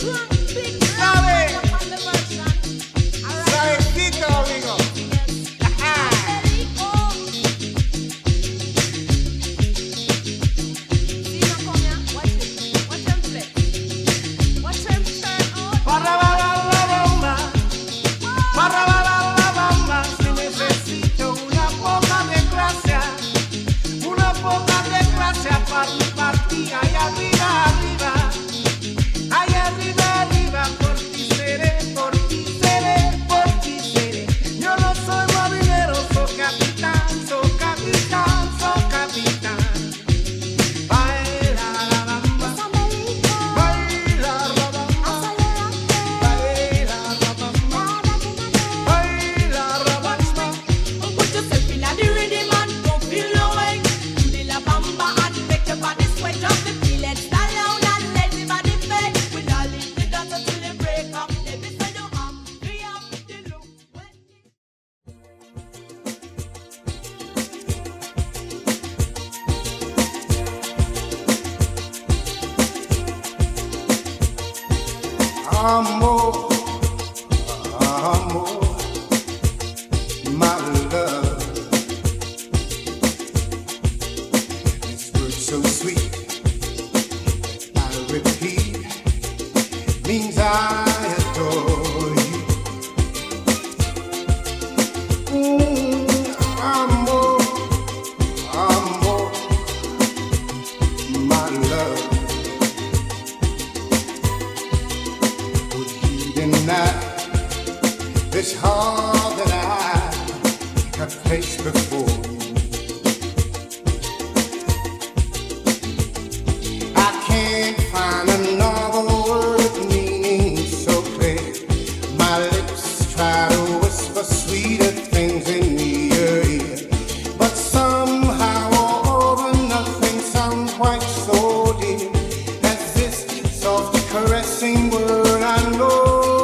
Amor, amor, my love. This word so sweet, I repeat, means I adore you. Amor, amor, my love. This heart that I have faced before you, I can't find another word meaning so clear. My lips try to whisper sweeter things in your ear, but somehow all over nothing sounds quite so dear as this soft caressing word I know.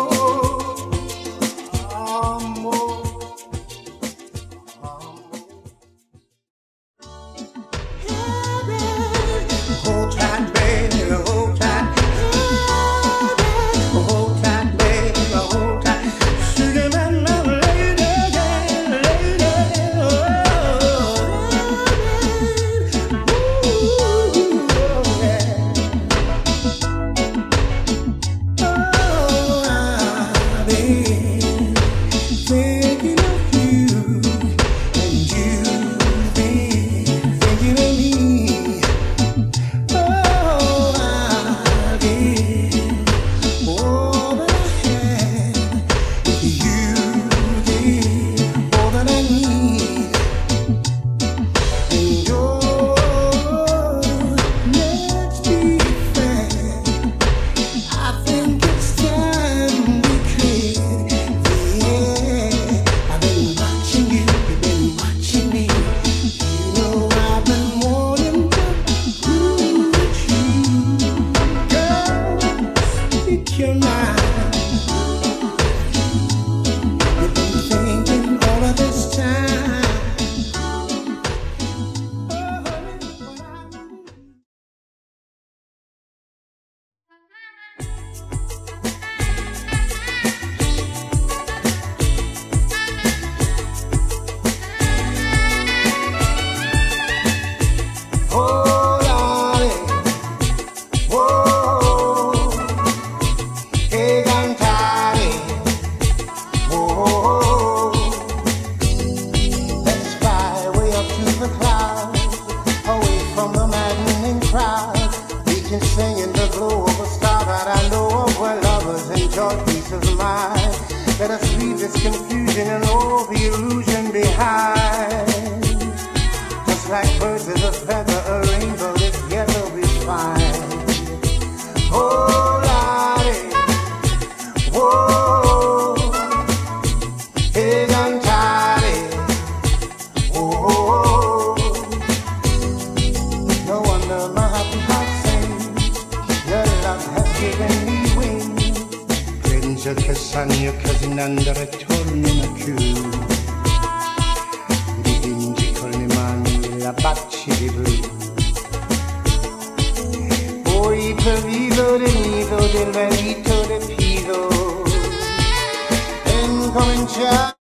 Let us leave this confusion and all the illusion behind. Just like birds of a feather, a rainbow together we find. Oh, Lottie, whoa, hey, Toddy, oh, no wonder my happy heart sings. Your love has given me wings. Prendo che sogno così non ritorno più. Dipingi con le mani la baci di blu. Poi Perdido del nido del bendito de pido. Ven, comincia.